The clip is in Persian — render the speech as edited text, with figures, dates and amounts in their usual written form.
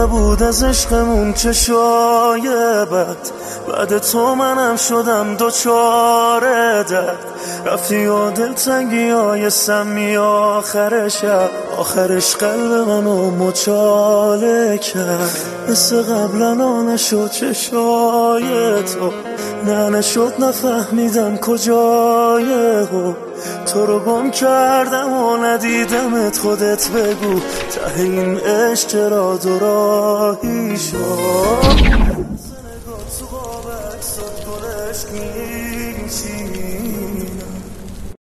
نبود از عشقمون چه شاید بعد تو منم شدم دوچاره درد. رفتی و دلتنگی های سمی آخر شب، آخرش قلب منو مچاله کرد. مثل قبلا نشد چشای تو، نه نشد نفهمیدم کجای تو رو گم کردم و ندیدمت. خودت بگو ته این عشق چرا دوراهی شد.